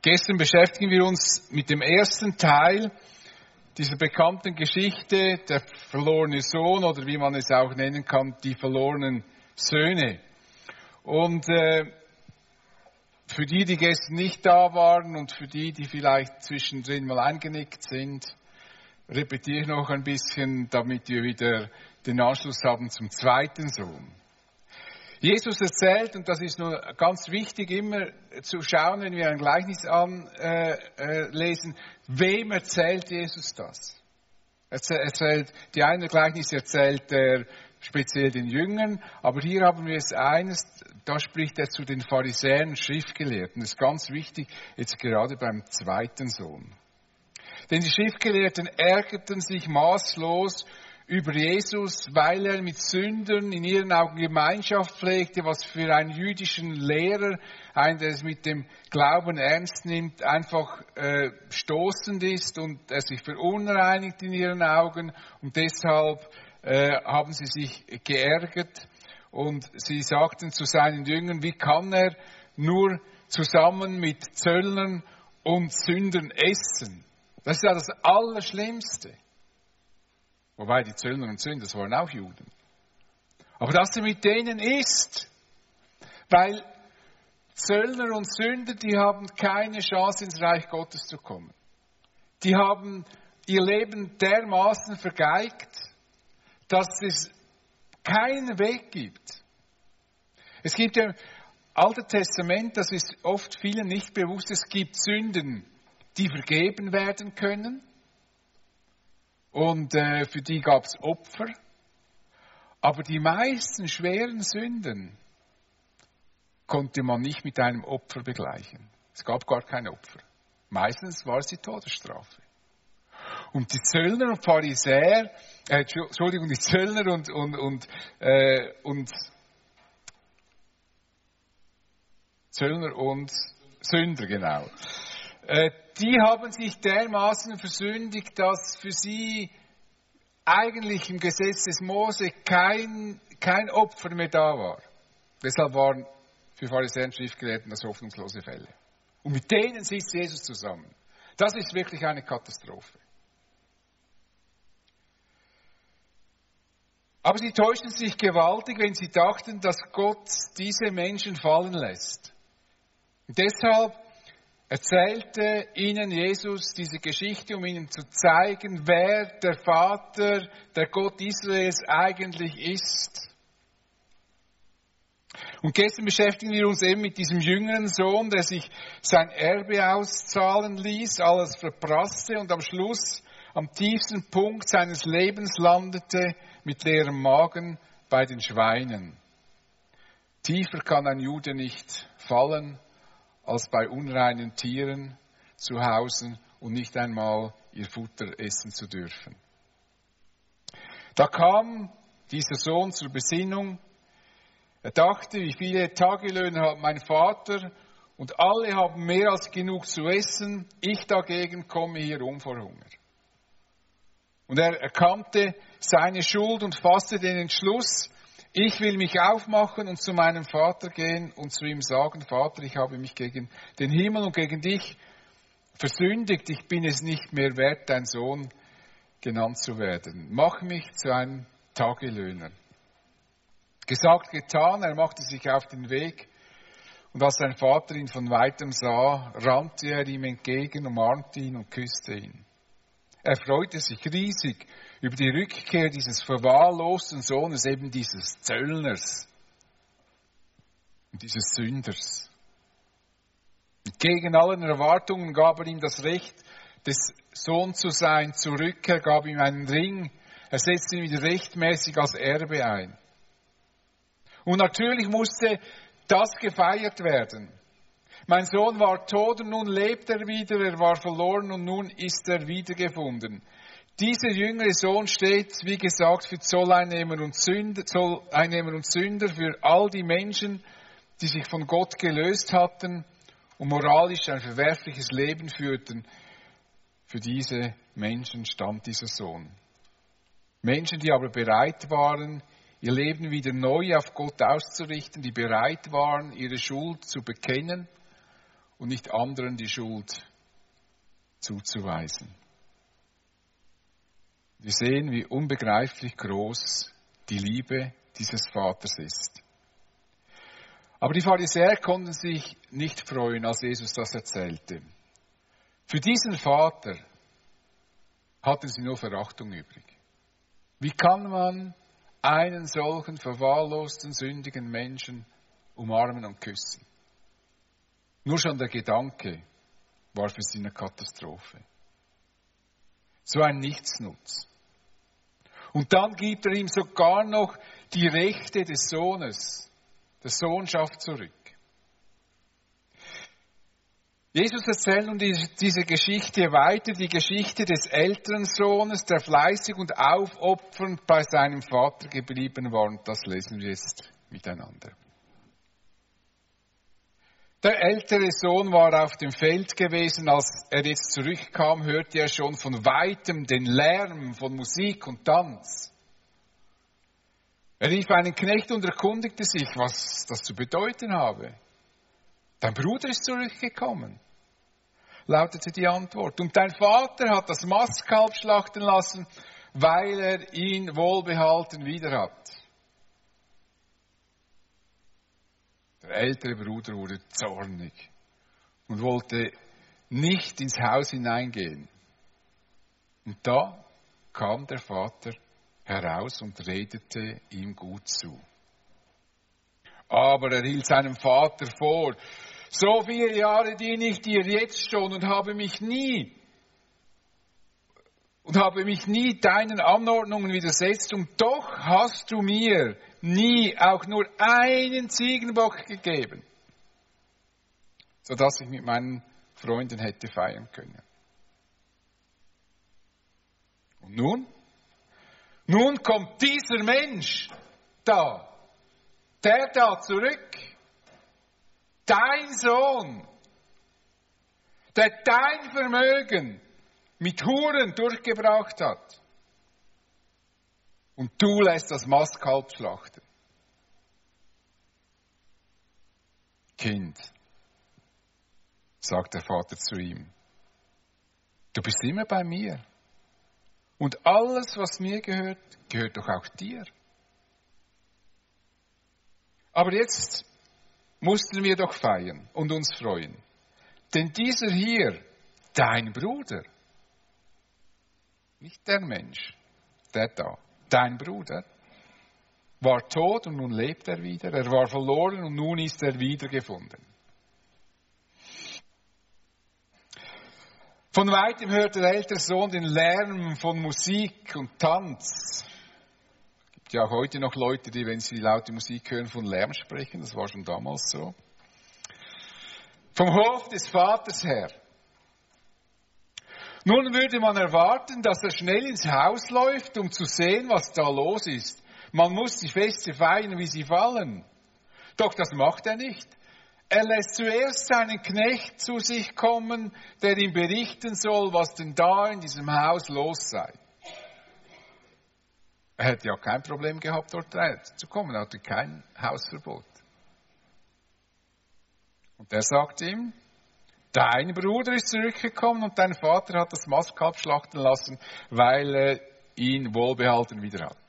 Gestern beschäftigen wir uns mit dem ersten Teil dieser bekannten Geschichte, der verlorene Sohn oder wie man es auch nennen kann, die verlorenen Söhne. Und für die, die gestern nicht da waren und für die, die vielleicht zwischendrin mal eingenickt sind, repetiere ich noch ein bisschen, damit wir wieder den Anschluss haben zum zweiten Sohn. Jesus erzählt, und das ist nur ganz wichtig, immer zu schauen, wenn wir ein Gleichnis lesen, wem erzählt Jesus das? Die eine Gleichnis erzählt er speziell den Jüngern, aber hier haben wir es eines, da spricht er zu den Pharisäern und Schriftgelehrten. Das ist ganz wichtig, jetzt gerade beim zweiten Sohn. Denn die Schriftgelehrten ärgerten sich maßlos über Jesus, weil er mit Sündern in ihren Augen Gemeinschaft pflegte, was für einen jüdischen Lehrer, einen, der es mit dem Glauben ernst nimmt, einfach stoßend ist und er sich verunreinigt in ihren Augen. Und deshalb haben sie sich geärgert und sie sagten zu seinen Jüngern, wie kann er nur zusammen mit Zöllnern und Sündern essen? Das ist ja das Allerschlimmste. Wobei die Zöllner und Sünder, das waren auch Juden. Aber dass er mit denen isst, weil Zöllner und Sünder, die haben keine Chance, ins Reich Gottes zu kommen. Die haben ihr Leben dermaßen vergeigt, dass es keinen Weg gibt. Es gibt im Alten Testament, das ist oft vielen nicht bewusst, es gibt Sünden, die vergeben werden können. Und für die gab es Opfer. Aber die meisten schweren Sünden konnte man nicht mit einem Opfer begleichen. Es gab gar kein Opfer. Meistens war es die Todesstrafe. Und die Zöllner und Pharisäer, die Zöllner und Zöllner und Sünder, genau. Die haben sich dermaßen versündigt, dass für sie eigentlich im Gesetz des Mose kein Opfer mehr da war. Deshalb waren für Pharisäer und Schriftgelehrten das hoffnungslose Fälle. Und mit denen sitzt Jesus zusammen. Das ist wirklich eine Katastrophe. Aber sie täuschten sich gewaltig, wenn sie dachten, dass Gott diese Menschen fallen lässt. Und deshalb erzählte ihnen Jesus diese Geschichte, um ihnen zu zeigen, wer der Vater, der Gott Israels eigentlich ist. Und gestern beschäftigen wir uns eben mit diesem jüngeren Sohn, der sich sein Erbe auszahlen ließ, alles verprasste und am Schluss, am tiefsten Punkt seines Lebens landete, mit leerem Magen bei den Schweinen. Tiefer kann ein Jude nicht fallen, als bei unreinen Tieren zu Hause und nicht einmal ihr Futter essen zu dürfen. Da kam dieser Sohn zur Besinnung. Er dachte, wie viele Tagelöhner hat mein Vater und alle haben mehr als genug zu essen. Ich dagegen komme hier um vor Hunger. Und er erkannte seine Schuld und fasste den Entschluss, ich will mich aufmachen und zu meinem Vater gehen und zu ihm sagen, Vater, ich habe mich gegen den Himmel und gegen dich versündigt. Ich bin es nicht mehr wert, dein Sohn genannt zu werden. Mach mich zu einem Tagelöhner. Gesagt, getan, er machte sich auf den Weg. Und als sein Vater ihn von weitem sah, rannte er ihm entgegen, umarmte ihn und küsste ihn. Er freute sich riesig über die Rückkehr dieses verwahrlosten Sohnes, eben dieses Zöllners und dieses Sünders. Und gegen allen Erwartungen gab er ihm das Recht, des Sohn zu sein, zurück. Er gab ihm einen Ring, er setzte ihn wieder rechtmäßig als Erbe ein. Und natürlich musste das gefeiert werden. Mein Sohn war tot und nun lebt er wieder, er war verloren und nun ist er wiedergefunden. Dieser jüngere Sohn steht, wie gesagt, für Zolleinnehmer und Sünder, für all die Menschen, die sich von Gott gelöst hatten und moralisch ein verwerfliches Leben führten. Für diese Menschen stand dieser Sohn. Menschen, die aber bereit waren, ihr Leben wieder neu auf Gott auszurichten, die bereit waren, ihre Schuld zu bekennen und nicht anderen die Schuld zuzuweisen. Wir sehen, wie unbegreiflich groß die Liebe dieses Vaters ist. Aber die Pharisäer konnten sich nicht freuen, als Jesus das erzählte. Für diesen Vater hatten sie nur Verachtung übrig. Wie kann man einen solchen verwahrlosten, sündigen Menschen umarmen und küssen? Nur schon der Gedanke war für sie eine Katastrophe. So ein Nichtsnutz. Und dann gibt er ihm sogar noch die Rechte des Sohnes, der Sohnschaft zurück. Jesus erzählt nun diese Geschichte weiter, die Geschichte des älteren Sohnes, der fleißig und aufopfernd bei seinem Vater geblieben war. Und das lesen wir jetzt miteinander. Der ältere Sohn war auf dem Feld gewesen. Als er jetzt zurückkam, hörte er schon von weitem den Lärm von Musik und Tanz. Er rief einen Knecht und erkundigte sich, was das zu bedeuten habe. Dein Bruder ist zurückgekommen, lautete die Antwort. Und dein Vater hat das Mastkalb schlachten lassen, weil er ihn wohlbehalten wieder hat. Der ältere Bruder wurde zornig und wollte nicht ins Haus hineingehen. Und da kam der Vater heraus und redete ihm gut zu. Aber er hielt seinem Vater vor, so viele Jahre diene ich dir jetzt schon und habe mich nie deinen Anordnungen widersetzt, und doch hast du mir nie auch nur einen Ziegenbock gegeben, sodass ich mit meinen Freunden hätte feiern können. Und nun kommt dieser Mensch der da zurück, dein Sohn, der dein Vermögen mit Huren durchgebracht hat. Und du lässt das Mastkalb schlachten. Kind, sagt der Vater zu ihm, du bist immer bei mir. Und alles, was mir gehört, gehört doch auch dir. Aber jetzt mussten wir doch feiern und uns freuen. Denn dieser hier, dein Bruder, nicht der Mensch, der da, dein Bruder, war tot und nun lebt er wieder. Er war verloren und nun ist er wiedergefunden. Von weitem hört der ältere Sohn den Lärm von Musik und Tanz. Es gibt ja auch heute noch Leute, die, wenn sie laute Musik hören, von Lärm sprechen. Das war schon damals so. Vom Hof des Vaters her. Nun würde man erwarten, dass er schnell ins Haus läuft, um zu sehen, was da los ist. Man muss die Feste feiern, wie sie fallen. Doch das macht er nicht. Er lässt zuerst seinen Knecht zu sich kommen, der ihm berichten soll, was denn da in diesem Haus los sei. Er hätte ja kein Problem gehabt, dort reinzukommen. Er hatte kein Hausverbot. Und er sagt ihm, dein Bruder ist zurückgekommen und dein Vater hat das Mastkalb schlachten lassen, weil er ihn wohlbehalten wieder hat.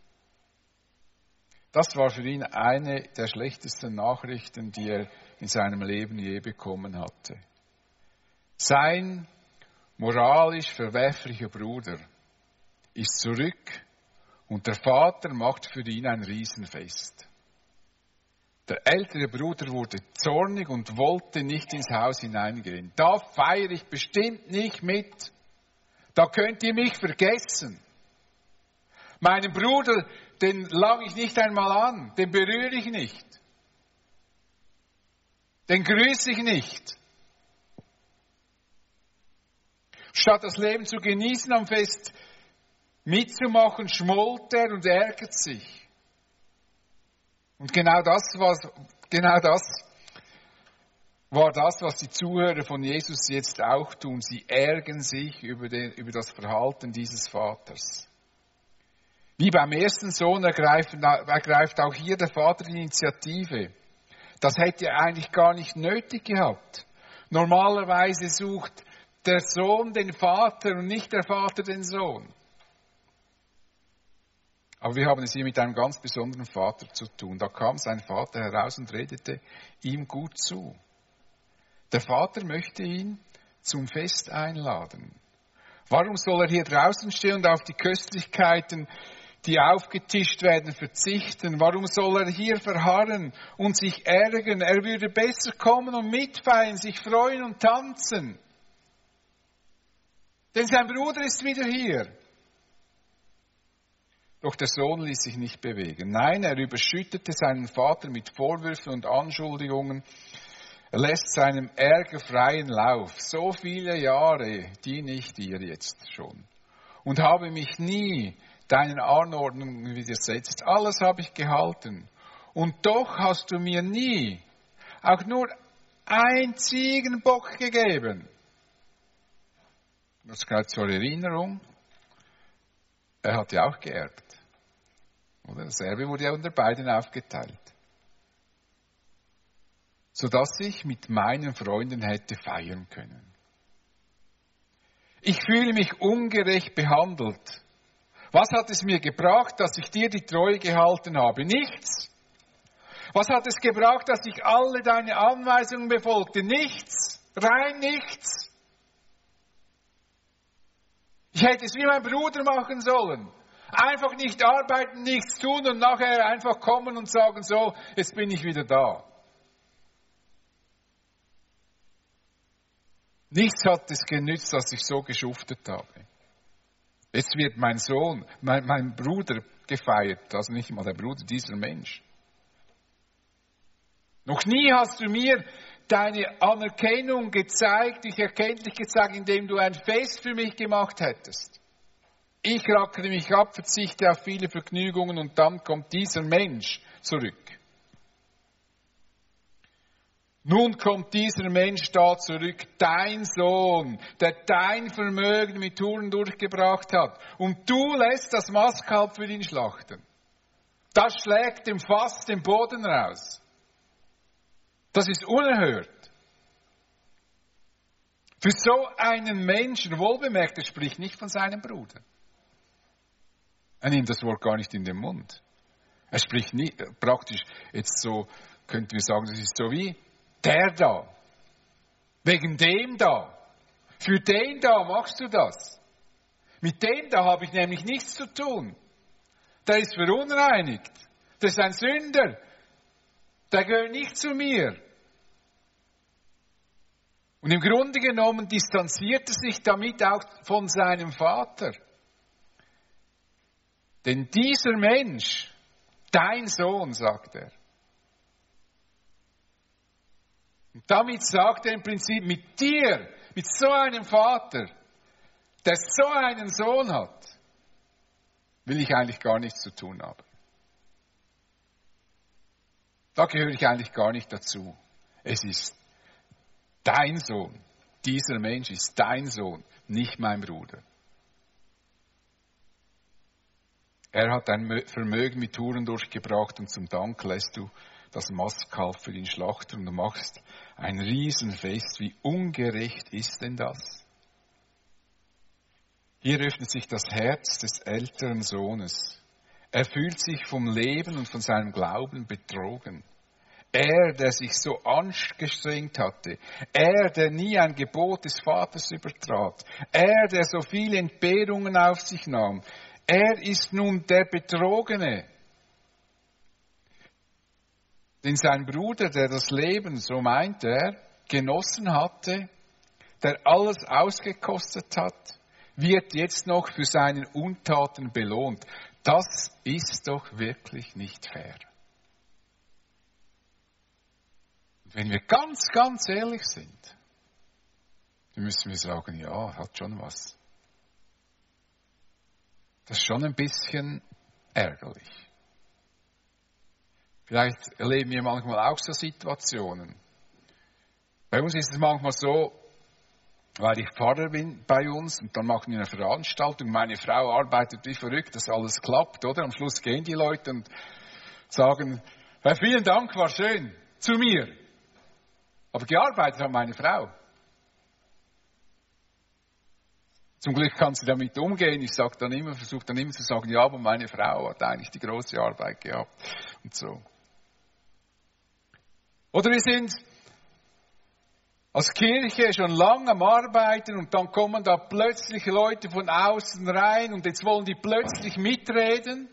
Das war für ihn eine der schlechtesten Nachrichten, die er in seinem Leben je bekommen hatte. Sein moralisch verwerflicher Bruder ist zurück und der Vater macht für ihn ein Riesenfest. Der ältere Bruder wurde zornig und wollte nicht ins Haus hineingehen. Da feiere ich bestimmt nicht mit. Da könnt ihr mich vergessen. Meinen Bruder, den lange ich nicht einmal an, den berühre ich nicht. Den grüße ich nicht. Statt das Leben zu genießen, am Fest mitzumachen, schmollt er und ärgert sich. Und genau das war das, was die Zuhörer von Jesus jetzt auch tun. Sie ärgern sich über das Verhalten dieses Vaters. Wie beim ersten Sohn ergreift auch hier der Vater die Initiative. Das hätte er eigentlich gar nicht nötig gehabt. Normalerweise sucht der Sohn den Vater und nicht der Vater den Sohn. Aber wir haben es hier mit einem ganz besonderen Vater zu tun. Da kam sein Vater heraus und redete ihm gut zu. Der Vater möchte ihn zum Fest einladen. Warum soll er hier draußen stehen und auf die Köstlichkeiten, die aufgetischt werden, verzichten? Warum soll er hier verharren und sich ärgern? Er würde besser kommen und mitfeiern, sich freuen und tanzen. Denn sein Bruder ist wieder hier. Doch der Sohn ließ sich nicht bewegen. Nein, er überschüttete seinen Vater mit Vorwürfen und Anschuldigungen. Er lässt seinem Ärger freien Lauf. So viele Jahre diene ich dir jetzt schon und habe mich nie deinen Anordnungen widersetzt. Alles habe ich gehalten. Und doch hast du mir nie auch nur ein Ziegenbock gegeben. Das gehört zur Erinnerung. Er hat ja auch geerbt. Oder? Das Erbe wurde ja unter beiden aufgeteilt. Sodass ich mit meinen Freunden hätte feiern können. Ich fühle mich ungerecht behandelt. Was hat es mir gebracht, dass ich dir die Treue gehalten habe? Nichts. Was hat es gebracht, dass ich alle deine Anweisungen befolgte? Nichts. Rein nichts. Ich hätte es wie mein Bruder machen sollen. Einfach nicht arbeiten, nichts tun und nachher einfach kommen und sagen, so, jetzt bin ich wieder da. Nichts hat es genützt, dass ich so geschuftet habe. Jetzt wird mein Sohn, mein Bruder gefeiert, also nicht mal der Bruder, dieser Mensch. Noch nie hast du mir deine Anerkennung gezeigt, dich erkenntlich gezeigt, indem du ein Fest für mich gemacht hättest. Ich rackere mich ab, verzichte auf viele Vergnügungen und dann kommt dieser Mensch zurück. Nun kommt dieser Mensch da zurück, dein Sohn, der dein Vermögen mit Touren durchgebracht hat. Und du lässt das Mastkalb für ihn schlachten. Das schlägt dem Fass den Boden raus. Das ist unerhört. Für so einen Menschen, wohlbemerkt, er spricht nicht von seinem Bruder. Er nimmt das Wort gar nicht in den Mund. Er spricht nicht, praktisch jetzt so, könnten wir sagen, das ist so wie der da. Wegen dem da. Für den da machst du das. Mit dem da habe ich nämlich nichts zu tun. Der ist verunreinigt. Der ist ein Sünder. Der gehört nicht zu mir. Und im Grunde genommen distanziert er sich damit auch von seinem Vater. Denn dieser Mensch, dein Sohn, sagt er. Und damit sagt er im Prinzip, mit dir, mit so einem Vater, der so einen Sohn hat, will ich eigentlich gar nichts zu tun haben. Da gehöre ich eigentlich gar nicht dazu. Es ist dein Sohn. Dieser Mensch ist dein Sohn, nicht mein Bruder. Er hat ein Vermögen mit Touren durchgebracht und zum Dank lässt du das Mastkalb für ihn schlachten und du machst ein Riesenfest. Wie ungerecht ist denn das? Hier öffnet sich das Herz des älteren Sohnes. Er fühlt sich vom Leben und von seinem Glauben betrogen. Er, der sich so angestrengt hatte. Er, der nie ein Gebot des Vaters übertrat. Er, der so viele Entbehrungen auf sich nahm. Er ist nun der Betrogene. Denn sein Bruder, der das Leben, so meint er, genossen hatte, der alles ausgekostet hat, wird jetzt noch für seine Untaten belohnt. Das ist doch wirklich nicht fair. Und wenn wir ganz, ganz ehrlich sind, dann müssen wir sagen, ja, hat schon was. Das ist schon ein bisschen ärgerlich. Vielleicht erleben wir manchmal auch so Situationen. Bei uns ist es manchmal so, weil ich Pfarrer bin bei uns und dann machen wir eine Veranstaltung. Meine Frau arbeitet wie verrückt, dass alles klappt, oder? Am Schluss gehen die Leute und sagen, vielen Dank, war schön, zu mir. Aber gearbeitet hat meine Frau. Zum Glück kann sie damit umgehen. Ich versuche dann immer zu sagen, ja, aber meine Frau hat eigentlich die große Arbeit gehabt. Und so. Oder wir sind als Kirche schon lange am Arbeiten und dann kommen da plötzlich Leute von außen rein und jetzt wollen die plötzlich mitreden.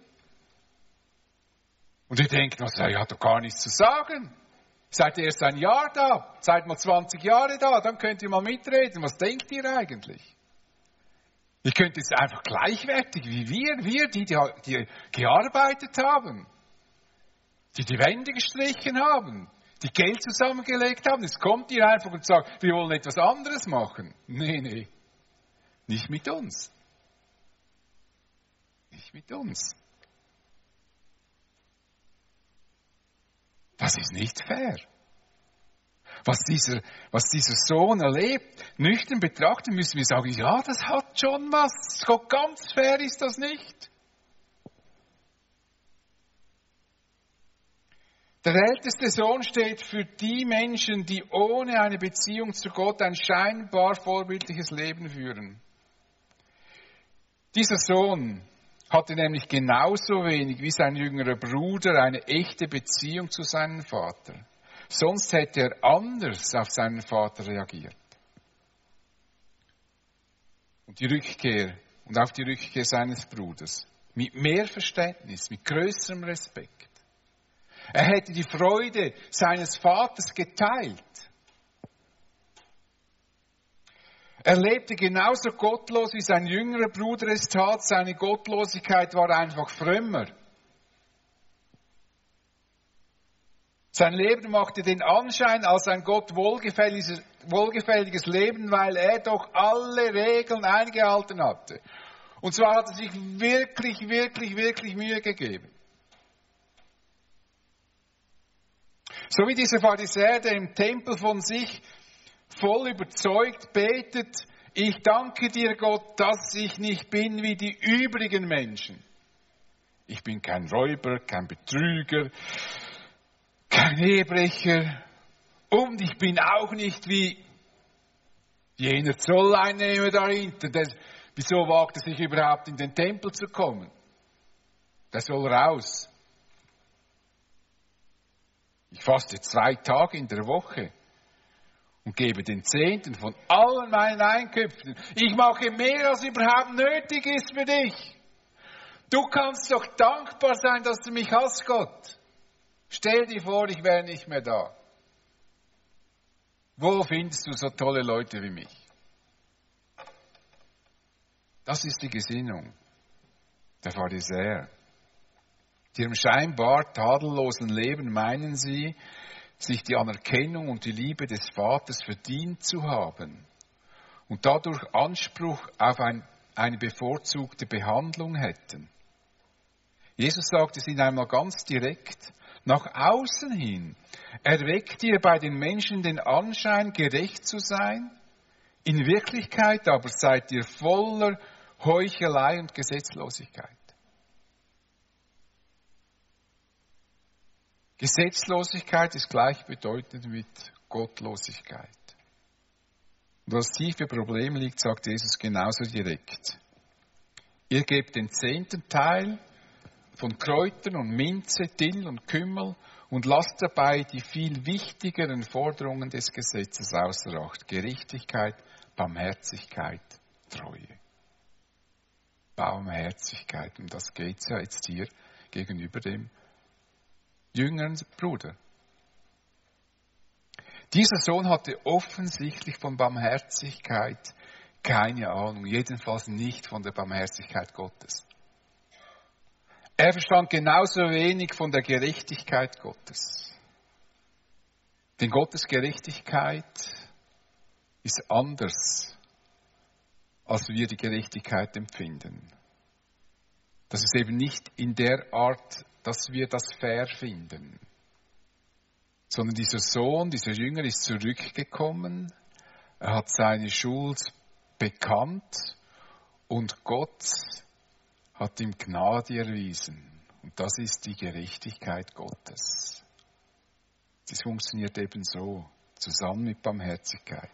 Und ihr denkt, ihr hat doch gar nichts zu sagen. Seid ihr erst ein Jahr da, seid mal 20 Jahre da, dann könnt ihr mal mitreden. Was denkt ihr eigentlich? Ihr könnt jetzt einfach gleichwertig wie wir, die gearbeitet haben, die Wände gestrichen haben, die Geld zusammengelegt haben. Jetzt kommt ihr einfach und sagt, wir wollen etwas anderes machen. Nee, nicht mit uns. Nicht mit uns. Das ist nicht fair. Was dieser Sohn erlebt, nüchtern betrachten, müssen wir sagen, ja, das hat schon was. So ganz fair ist das nicht. Der älteste Sohn steht für die Menschen, die ohne eine Beziehung zu Gott ein scheinbar vorbildliches Leben führen. Dieser Sohn hatte nämlich genauso wenig wie sein jüngerer Bruder eine echte Beziehung zu seinem Vater. Sonst hätte er anders auf seinen Vater reagiert. Und auf die Rückkehr seines Bruders. Mit mehr Verständnis, mit größerem Respekt. Er hätte die Freude seines Vaters geteilt. Er lebte genauso gottlos, wie sein jüngerer Bruder es tat. Seine Gottlosigkeit war einfach frömmer. Sein Leben machte den Anschein als ein Gott wohlgefälliges Leben, weil er doch alle Regeln eingehalten hatte. Und zwar hat er sich wirklich, wirklich, wirklich Mühe gegeben. So wie dieser Pharisäer, der im Tempel von sich voll überzeugt betet, ich danke dir Gott, dass ich nicht bin wie die übrigen Menschen. Ich bin kein Räuber, kein Betrüger, kein Ehebrecher und ich bin auch nicht wie jener Zolleinnehmer da hinten. Wieso wagt er sich überhaupt in den Tempel zu kommen? Der soll raus. Ich faste 2 Tage in der Woche und gebe den 10. von allen meinen Einkünften. Ich mache mehr, als überhaupt nötig ist für dich. Du kannst doch dankbar sein, dass du mich hast, Gott. Stell dir vor, ich wäre nicht mehr da. Wo findest du so tolle Leute wie mich? Das ist die Gesinnung der Pharisäer. Die ihrem scheinbar tadellosen Leben meinen sie, sich die Anerkennung und die Liebe des Vaters verdient zu haben und dadurch Anspruch auf eine bevorzugte Behandlung hätten. Jesus sagt es ihnen einmal ganz direkt, nach außen hin erweckt ihr bei den Menschen den Anschein, gerecht zu sein, in Wirklichkeit aber seid ihr voller Heuchelei und Gesetzlosigkeit. Gesetzlosigkeit ist gleichbedeutend mit Gottlosigkeit. Und wo das tiefe Problem liegt, sagt Jesus genauso direkt. Ihr gebt den 10. Teil von Kräutern und Minze, Dill und Kümmel und lasst dabei die viel wichtigeren Forderungen des Gesetzes außer Acht. Gerechtigkeit, Barmherzigkeit, Treue. Barmherzigkeit, um das geht es ja jetzt hier gegenüber dem jüngeren Bruder. Dieser Sohn hatte offensichtlich von Barmherzigkeit keine Ahnung, jedenfalls nicht von der Barmherzigkeit Gottes. Er verstand genauso wenig von der Gerechtigkeit Gottes. Denn Gottes Gerechtigkeit ist anders, als wir die Gerechtigkeit empfinden. Das ist eben nicht in der Art, dass wir das fair finden, sondern dieser Sohn, dieser Jünger ist zurückgekommen, er hat seine Schuld bekannt und Gott hat ihm Gnade erwiesen. Und das ist die Gerechtigkeit Gottes. Das funktioniert eben so. zusammen mit Barmherzigkeit.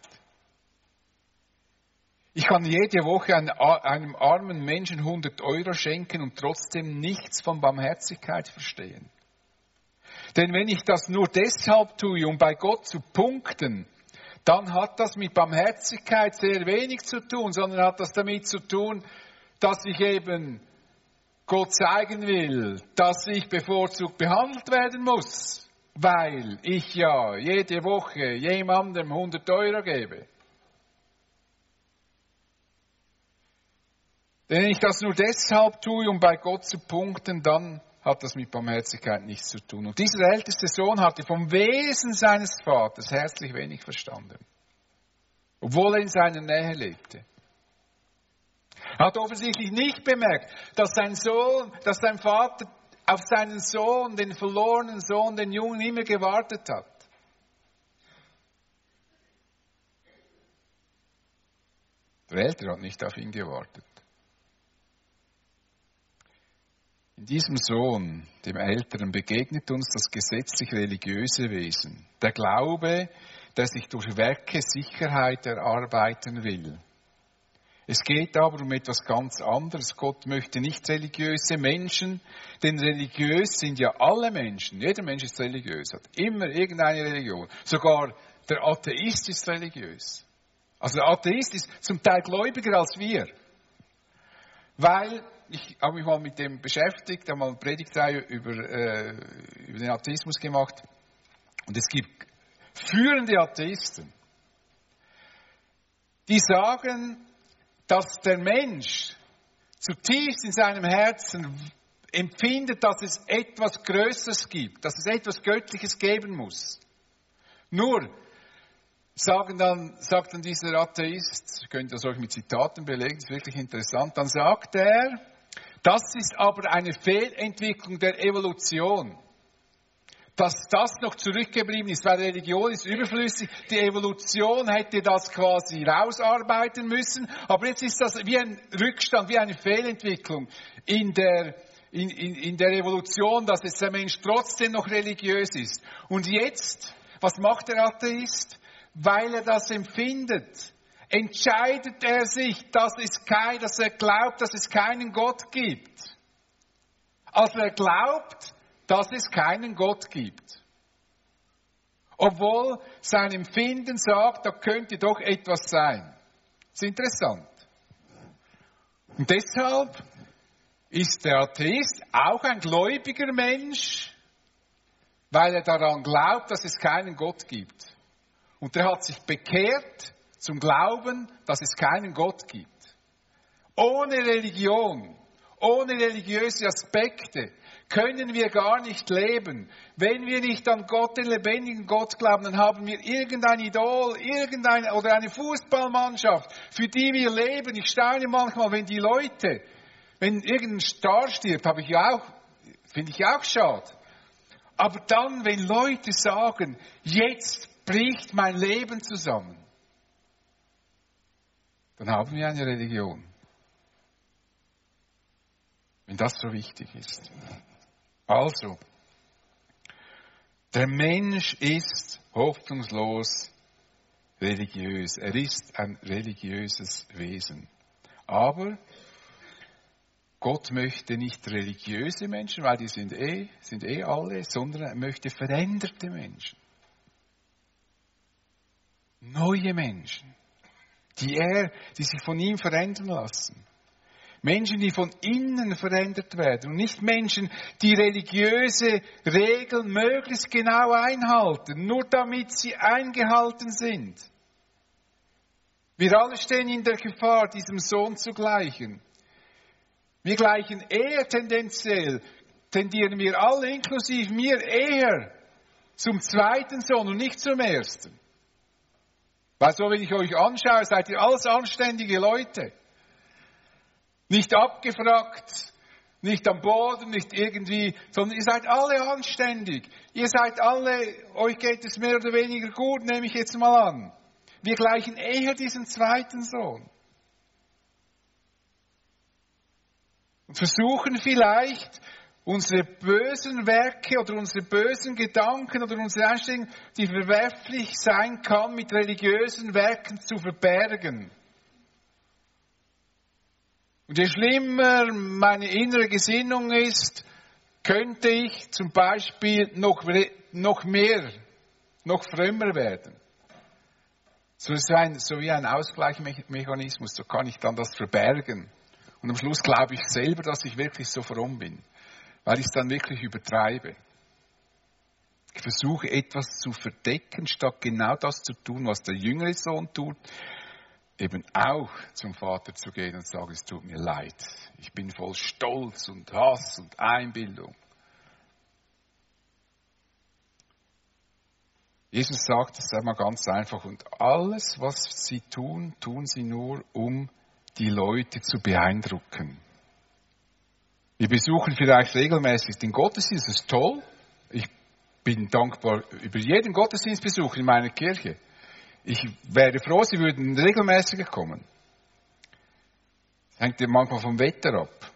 Ich kann jede Woche einem armen Menschen 100 Euro schenken und trotzdem nichts von Barmherzigkeit verstehen. Denn wenn ich das nur deshalb tue, um bei Gott zu punkten, dann hat das mit Barmherzigkeit sehr wenig zu tun, sondern hat das damit zu tun, dass ich eben Gott zeigen will, dass ich bevorzugt behandelt werden muss, weil ich ja jede Woche jemandem 100 Euro gebe. Wenn ich das nur deshalb tue, um bei Gott zu punkten, dann hat das mit Barmherzigkeit nichts zu tun. Und dieser älteste Sohn hatte vom Wesen seines Vaters herzlich wenig verstanden, obwohl er in seiner Nähe lebte. Er hat offensichtlich nicht bemerkt, dass sein Vater auf seinen Sohn, den verlorenen Sohn, den Jungen, immer gewartet hat. Der Ältere hat nicht auf ihn gewartet. In diesem Sohn, dem Älteren, begegnet uns das gesetzlich-religiöse Wesen. Der Glaube, der sich durch Werke Sicherheit erarbeiten will. Es geht aber um etwas ganz anderes. Gott möchte nicht religiöse Menschen, denn religiös sind ja alle Menschen. Jeder Mensch ist religiös, hat immer irgendeine Religion. Sogar der Atheist ist religiös. Also der Atheist ist zum Teil gläubiger als wir. Weil, ich habe mich mal mit dem beschäftigt, habe mal eine Predigtreihe über den Atheismus gemacht. Und es gibt führende Atheisten, die sagen, dass der Mensch zutiefst in seinem Herzen empfindet, dass es etwas Größeres gibt, dass es etwas Göttliches geben muss. Nur sagt dann dieser Atheist, ich könnte das euch mit Zitaten belegen, das ist wirklich interessant, dann sagt er, das ist aber eine Fehlentwicklung der Evolution. Dass das noch zurückgeblieben ist, weil Religion ist überflüssig. Die Evolution hätte das quasi rausarbeiten müssen. Aber jetzt ist das wie ein Rückstand, wie eine Fehlentwicklung in der Evolution, dass jetzt der Mensch trotzdem noch religiös ist. Und jetzt, was macht der Atheist? Weil er das empfindet, entscheidet er sich, dass er glaubt, dass es keinen Gott gibt. Also er glaubt, dass es keinen Gott gibt. Obwohl sein Empfinden sagt, da könnte doch etwas sein. Das ist interessant. Und deshalb ist der Atheist auch ein gläubiger Mensch, weil er daran glaubt, dass es keinen Gott gibt. Und er hat sich bekehrt zum Glauben, dass es keinen Gott gibt. Ohne Religion, ohne religiöse Aspekte können wir gar nicht leben. Wenn wir nicht an Gott, den lebendigen Gott glauben, dann haben wir irgendein Idol, oder eine Fußballmannschaft, für die wir leben. Ich staune manchmal, wenn irgendein Star stirbt, finde ich auch schade. Aber dann, wenn Leute sagen, jetzt bricht mein Leben zusammen, dann haben wir eine Religion. Wenn das so wichtig ist. Also, der Mensch ist hoffnungslos religiös. Er ist ein religiöses Wesen. Aber Gott möchte nicht religiöse Menschen, weil die sind alle, sondern er möchte veränderte Menschen. Neue Menschen, die sich von ihm verändern lassen. Menschen, die von innen verändert werden und nicht Menschen, die religiöse Regeln möglichst genau einhalten, nur damit sie eingehalten sind. Wir alle stehen in der Gefahr, diesem Sohn zu gleichen. Wir gleichen tendieren wir alle, inklusive mir, eher zum zweiten Sohn und nicht zum ersten. Weil so, wenn ich euch anschaue, seid ihr alles anständige Leute. Nicht abgefragt, nicht am Boden, nicht irgendwie, sondern ihr seid alle anständig. Euch geht es mehr oder weniger gut, nehme ich jetzt mal an. Wir gleichen eher diesen zweiten Sohn. Und versuchen vielleicht, unsere bösen Werke oder unsere bösen Gedanken oder unsere Einstellung, die verwerflich sein kann, mit religiösen Werken zu verbergen. Und je schlimmer meine innere Gesinnung ist, könnte ich zum Beispiel noch mehr, noch frömmer werden. So wie ein Ausgleichsmechanismus, so kann ich dann das verbergen. Und am Schluss glaube ich selber, dass ich wirklich so fromm bin, weil ich es dann wirklich übertreibe. Ich versuche etwas zu verdecken, statt genau das zu tun, was der jüngere Sohn tut, eben auch zum Vater zu gehen und zu sagen, es tut mir leid. Ich bin voll Stolz und Hass und Einbildung. Jesus sagt es einmal ganz einfach, und alles, was sie tun, tun sie nur, um die Leute zu beeindrucken. Wir besuchen vielleicht regelmäßig den Gottesdienst, das ist toll. Ich bin dankbar über jeden Gottesdienstbesuch in meiner Kirche. Ich wäre froh, sie würden regelmäßiger kommen. Das hängt ja manchmal vom Wetter ab.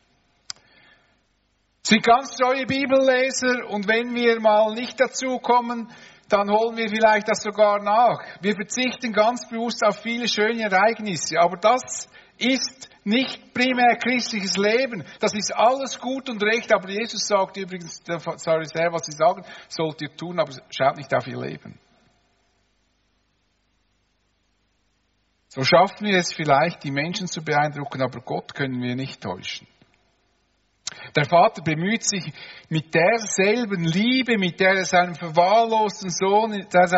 Sie sind ganz treue Bibelleser und wenn wir mal nicht dazu kommen, dann holen wir vielleicht das sogar nach. Wir verzichten ganz bewusst auf viele schöne Ereignisse, aber das ist nicht primär christliches Leben. Das ist alles gut und recht, aber Jesus sagt übrigens, der Pharisäer, was sie sagen, sollt ihr tun, aber schaut nicht auf ihr Leben. So schaffen wir es vielleicht, die Menschen zu beeindrucken, aber Gott können wir nicht täuschen. Der Vater bemüht sich mit derselben Liebe, mit der er seinen verwahrlosten Sohn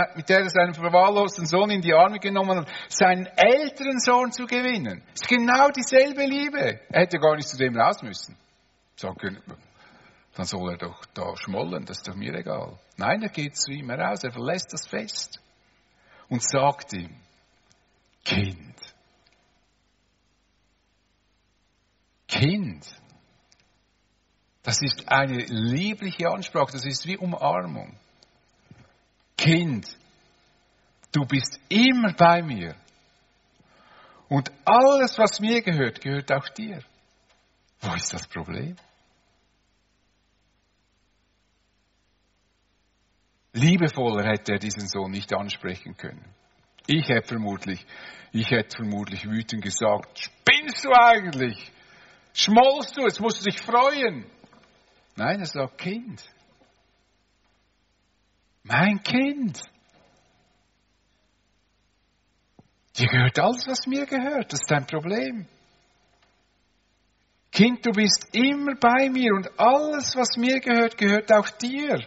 in die Arme genommen hat, seinen älteren Sohn zu gewinnen. Es ist genau dieselbe Liebe. Er hätte gar nicht zu dem raus müssen. Sagen können, dann soll er doch da schmollen, das ist doch mir egal. Nein, er geht zu ihm heraus, er verlässt das Fest und sagt ihm, Kind, das ist eine liebliche Ansprache, das ist wie Umarmung. Kind, du bist immer bei mir. Und alles, was mir gehört, gehört auch dir. Wo ist das Problem? Liebevoller hätte er diesen Sohn nicht ansprechen können. Ich hätte vermutlich wütend gesagt, spinnst du eigentlich? Schmollst du, jetzt musst du dich freuen. Nein, er sagt, Kind. Mein Kind. Dir gehört alles, was mir gehört. Das ist dein Problem. Kind, du bist immer bei mir und alles, was mir gehört, gehört auch dir.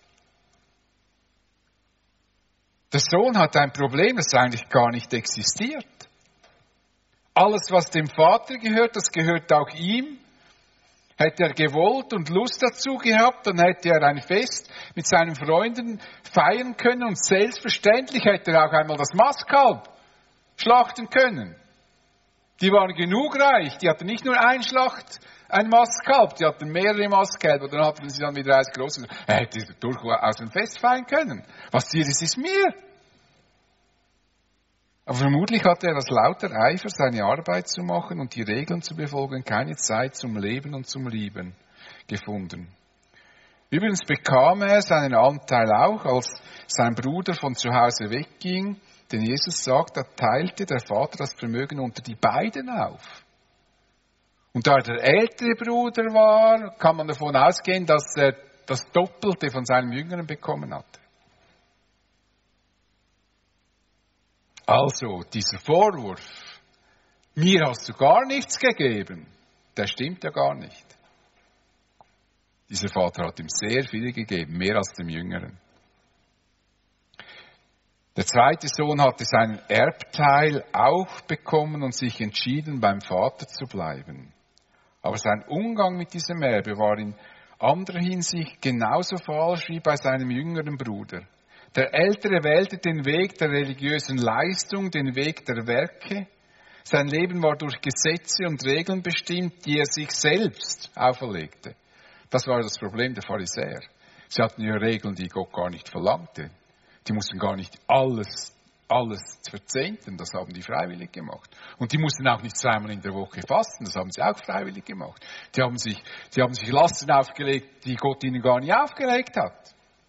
Der Sohn hat ein Problem, das eigentlich gar nicht existiert. Alles, was dem Vater gehört, das gehört auch ihm. Hätte er gewollt und Lust dazu gehabt, dann hätte er ein Fest mit seinen Freunden feiern können und selbstverständlich hätte er auch einmal das Mastkalb schlachten können. Die waren genug reich, die hatten nicht nur ein Mastkalb, die hatten mehrere Mastkälber, dann hatten sie dann wieder eins großes. Er hätte durchaus ein Fest feiern können. Was dir ist mir. Aber vermutlich hatte er aus lauter Eifer, seine Arbeit zu machen und die Regeln zu befolgen, keine Zeit zum Leben und zum Lieben gefunden. Übrigens bekam er seinen Anteil auch, als sein Bruder von zu Hause wegging, denn Jesus sagt, da teilte der Vater das Vermögen unter die beiden auf. Und da er der ältere Bruder war, kann man davon ausgehen, dass er das Doppelte von seinem Jüngeren bekommen hatte. Also, dieser Vorwurf, mir hast du gar nichts gegeben, der stimmt ja gar nicht. Dieser Vater hat ihm sehr viel gegeben, mehr als dem Jüngeren. Der zweite Sohn hatte seinen Erbteil auch bekommen und sich entschieden, beim Vater zu bleiben. Aber sein Umgang mit diesem Erbe war in anderer Hinsicht genauso falsch wie bei seinem jüngeren Bruder. Der Ältere wählte den Weg der religiösen Leistung, den Weg der Werke. Sein Leben war durch Gesetze und Regeln bestimmt, die er sich selbst auferlegte. Das war das Problem der Pharisäer. Sie hatten ja Regeln, die Gott gar nicht verlangte. Die mussten gar nicht alles alles zu verzehnten. Das haben die freiwillig gemacht. Und die mussten auch nicht zweimal in der Woche fasten. Das haben sie auch freiwillig gemacht. Die haben sich Lasten aufgelegt, die Gott ihnen gar nicht aufgelegt hat.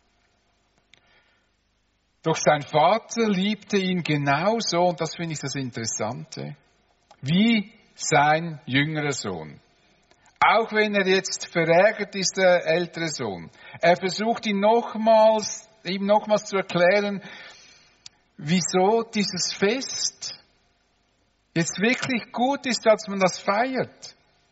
Doch sein Vater liebte ihn genauso, und das finde ich das Interessante, wie sein jüngerer Sohn. Auch wenn er jetzt verärgert ist, der ältere Sohn. Er versucht ihm nochmals zu erklären, wieso dieses Fest jetzt wirklich gut ist, dass man das feiert.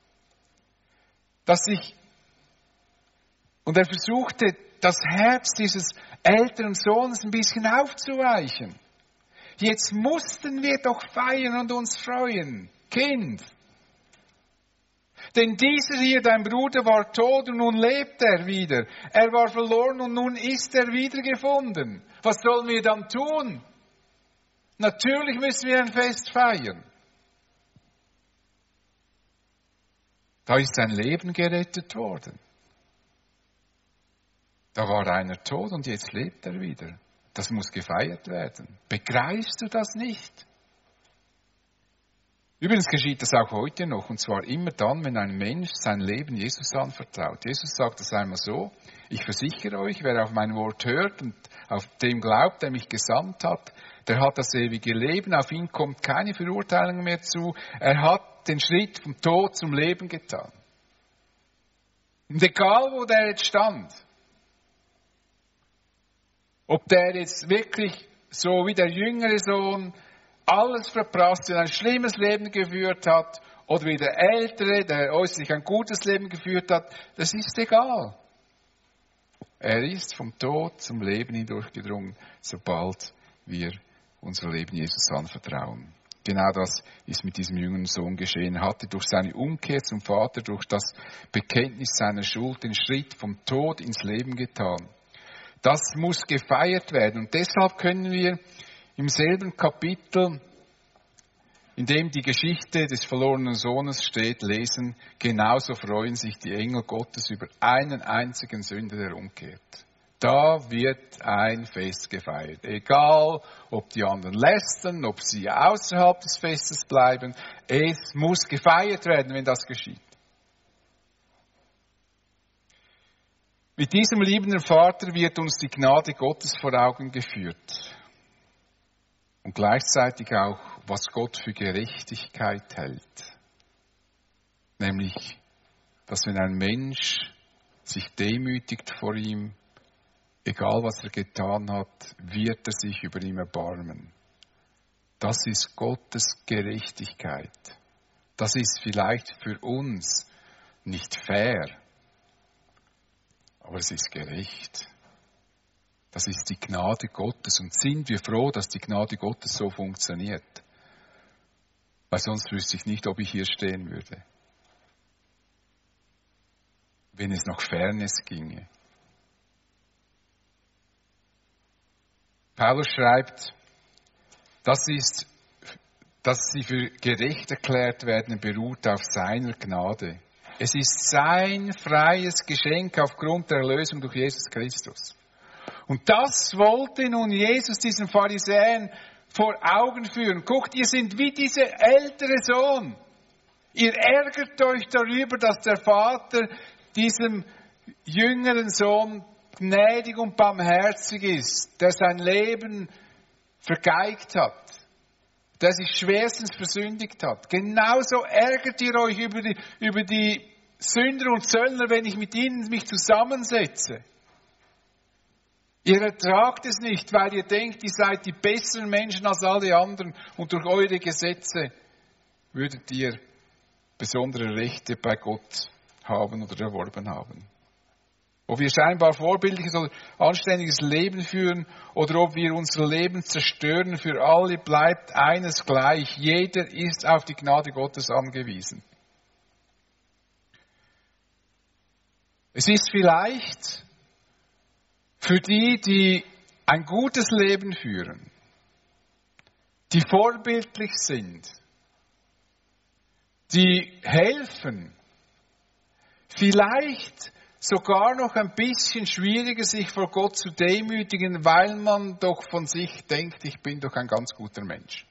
Und er versuchte, das Herz dieses älteren Sohnes ein bisschen aufzuweichen. Jetzt mussten wir doch feiern und uns freuen, Kind. Denn dieser hier, dein Bruder, war tot und nun lebt er wieder. Er war verloren und nun ist er wiedergefunden. Was sollen wir dann tun? Natürlich müssen wir ein Fest feiern. Da ist sein Leben gerettet worden. Da war einer tot und jetzt lebt er wieder. Das muss gefeiert werden. Begreifst du das nicht? Übrigens geschieht das auch heute noch, und zwar immer dann, wenn ein Mensch sein Leben Jesus anvertraut. Jesus sagt es einmal so: Ich versichere euch, wer auf mein Wort hört und auf dem glaubt, der mich gesandt hat, der hat das ewige Leben, auf ihn kommt keine Verurteilung mehr zu. Er hat den Schritt vom Tod zum Leben getan. Und egal, wo der jetzt stand, ob der jetzt wirklich so wie der jüngere Sohn alles verprasst und ein schlimmes Leben geführt hat, oder wie der Ältere, der äußerlich ein gutes Leben geführt hat, das ist egal. Er ist vom Tod zum Leben hindurchgedrungen, sobald wir unser Leben Jesus anvertrauen. Genau das ist mit diesem jüngeren Sohn geschehen. Er hatte durch seine Umkehr zum Vater, durch das Bekenntnis seiner Schuld, den Schritt vom Tod ins Leben getan. Das muss gefeiert werden. Und deshalb können wir im selben Kapitel, in dem die Geschichte des verlorenen Sohnes steht, lesen: Genauso freuen sich die Engel Gottes über einen einzigen Sünder, der umkehrt. Da wird ein Fest gefeiert. Egal, ob die anderen lästern, ob sie außerhalb des Festes bleiben. Es muss gefeiert werden, wenn das geschieht. Mit diesem liebenden Vater wird uns die Gnade Gottes vor Augen geführt. Und gleichzeitig auch, was Gott für Gerechtigkeit hält. Nämlich, dass wenn ein Mensch sich demütigt vor ihm, egal was er getan hat, wird er sich über ihn erbarmen. Das ist Gottes Gerechtigkeit. Das ist vielleicht für uns nicht fair, aber es ist gerecht. Das ist die Gnade Gottes. Und sind wir froh, dass die Gnade Gottes so funktioniert? Weil sonst wüsste ich nicht, ob ich hier stehen würde. Wenn es nach Fairness ginge. Paulus schreibt, dass sie für gerecht erklärt werden, beruht auf seiner Gnade. Es ist sein freies Geschenk aufgrund der Erlösung durch Jesus Christus. Und das wollte nun Jesus diesen Pharisäern vor Augen führen. Guckt, ihr seid wie dieser ältere Sohn. Ihr ärgert euch darüber, dass der Vater diesem jüngeren Sohn gnädig und barmherzig ist, der sein Leben vergeigt hat, der sich schwerstens versündigt hat. Genauso ärgert ihr euch über die Sünder und Zöllner, wenn ich mit ihnen mich zusammensetze. Ihr ertragt es nicht, weil ihr denkt, ihr seid die besseren Menschen als alle anderen und durch eure Gesetze würdet ihr besondere Rechte bei Gott haben oder erworben haben. Ob wir scheinbar vorbildliches oder anständiges Leben führen oder ob wir unser Leben zerstören, für alle bleibt eines gleich. Jeder ist auf die Gnade Gottes angewiesen. Es ist vielleicht für die, die ein gutes Leben führen, die vorbildlich sind, die helfen, vielleicht sogar noch ein bisschen schwieriger, sich vor Gott zu demütigen, weil man doch von sich denkt, ich bin doch ein ganz guter Mensch.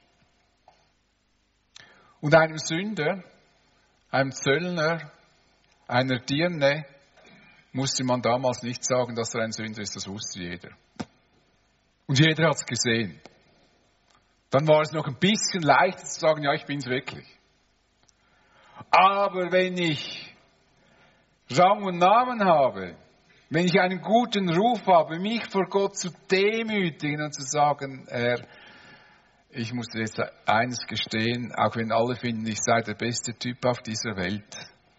Und einem Sünder, einem Zöllner, einer Dirne, musste man damals nicht sagen, dass er ein Sünder ist, das wusste jeder. Und jeder hat es gesehen. Dann war es noch ein bisschen leichter zu sagen, ja, ich bin's wirklich. Aber wenn ich Rang und Namen habe, wenn ich einen guten Ruf habe, mich vor Gott zu demütigen und zu sagen, Herr, ich muss dir jetzt eines gestehen, auch wenn alle finden, ich sei der beste Typ auf dieser Welt.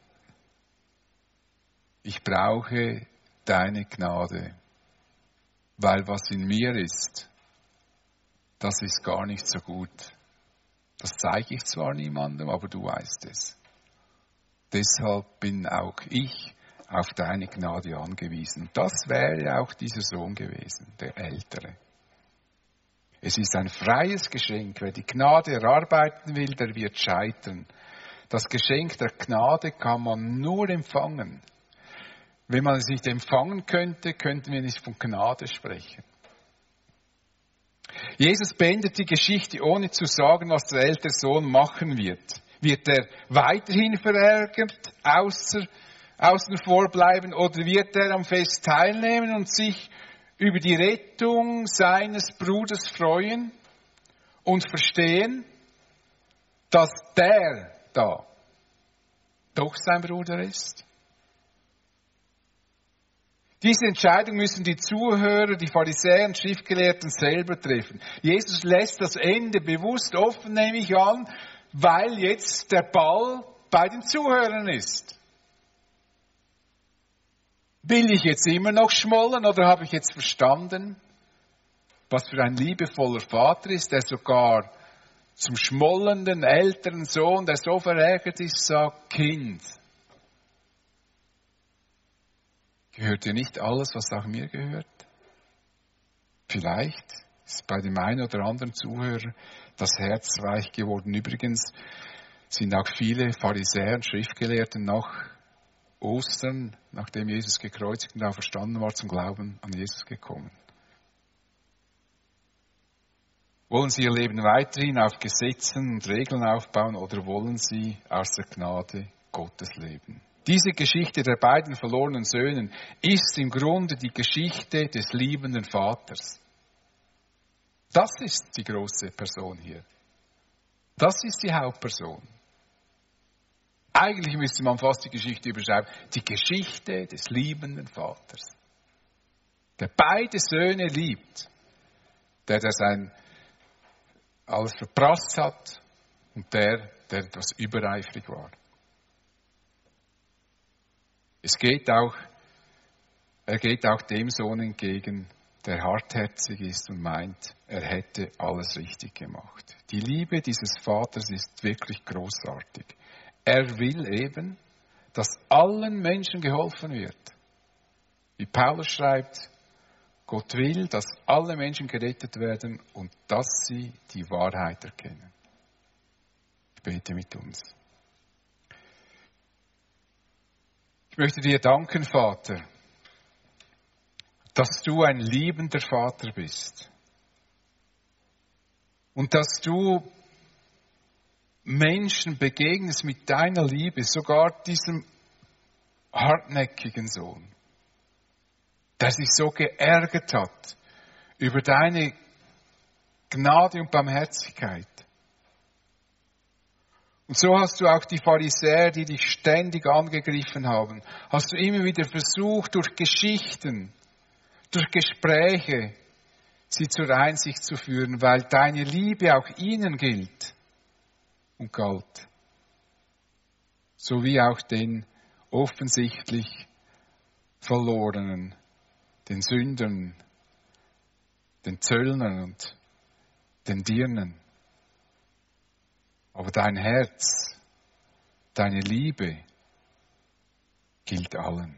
Ich brauche deine Gnade, weil was in mir ist, das ist gar nicht so gut. Das zeige ich zwar niemandem, aber du weißt es. Deshalb bin auch ich auf deine Gnade angewiesen. Und das wäre auch dieser Sohn gewesen, der Ältere. Es ist ein freies Geschenk. Wer die Gnade erarbeiten will, der wird scheitern. Das Geschenk der Gnade kann man nur empfangen. Wenn man es nicht empfangen könnte, könnten wir nicht von Gnade sprechen. Jesus beendet die Geschichte, ohne zu sagen, was der ältere Sohn machen wird. Wird er weiterhin verärgert, außen vor bleiben, oder wird er am Fest teilnehmen und sich über die Rettung seines Bruders freuen und verstehen, dass der da doch sein Bruder ist? Diese Entscheidung müssen die Zuhörer, die Pharisäer und Schriftgelehrten selber treffen. Jesus lässt das Ende bewusst offen, nehme ich an, weil jetzt der Ball bei den Zuhörern ist. Will ich jetzt immer noch schmollen oder habe ich jetzt verstanden, was für ein liebevoller Vater ist, der sogar zum schmollenden älteren Sohn, der so verärgert ist, sagt, Kind, gehört dir nicht alles, was auch mir gehört? Vielleicht ist bei dem einen oder anderen Zuhörer das Herz weich geworden. Übrigens sind auch viele Pharisäer und Schriftgelehrten nach Ostern, nachdem Jesus gekreuzigt und auferstanden war, zum Glauben an Jesus gekommen. Wollen sie ihr Leben weiterhin auf Gesetzen und Regeln aufbauen oder wollen sie aus der Gnade Gottes leben? Diese Geschichte der beiden verlorenen Söhnen ist im Grunde die Geschichte des liebenden Vaters. Das ist die große Person hier. Das ist die Hauptperson. Eigentlich müsste man fast die Geschichte überschreiben. Die Geschichte des liebenden Vaters. Der beide Söhne liebt. Der sein alles verprasst hat und der etwas übereifrig war. Er geht auch dem Sohn entgegen, der hartherzig ist und meint, er hätte alles richtig gemacht. Die Liebe dieses Vaters ist wirklich großartig. Er will eben, dass allen Menschen geholfen wird. Wie Paulus schreibt, Gott will, dass alle Menschen gerettet werden und dass sie die Wahrheit erkennen. Ich bete mit uns. Ich möchte dir danken, Vater, dass du ein liebender Vater bist und dass du Menschen begegnest mit deiner Liebe, sogar diesem hartnäckigen Sohn, der sich so geärgert hat über deine Gnade und Barmherzigkeit. Und so hast du auch die Pharisäer, die dich ständig angegriffen haben, hast du immer wieder versucht, durch Geschichten, durch Gespräche, sie zur Einsicht zu führen, weil deine Liebe auch ihnen gilt und galt. Sowie auch den offensichtlich Verlorenen, den Sündern, den Zöllnern und den Dirnen. Aber dein Herz, deine Liebe gilt allen.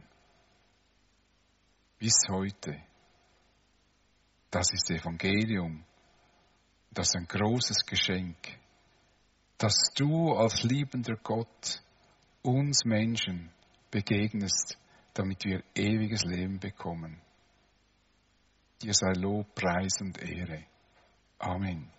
Bis heute. Das ist Evangelium. Das ist ein großes Geschenk, dass du als liebender Gott uns Menschen begegnest, damit wir ewiges Leben bekommen. Dir sei Lob, Preis und Ehre. Amen.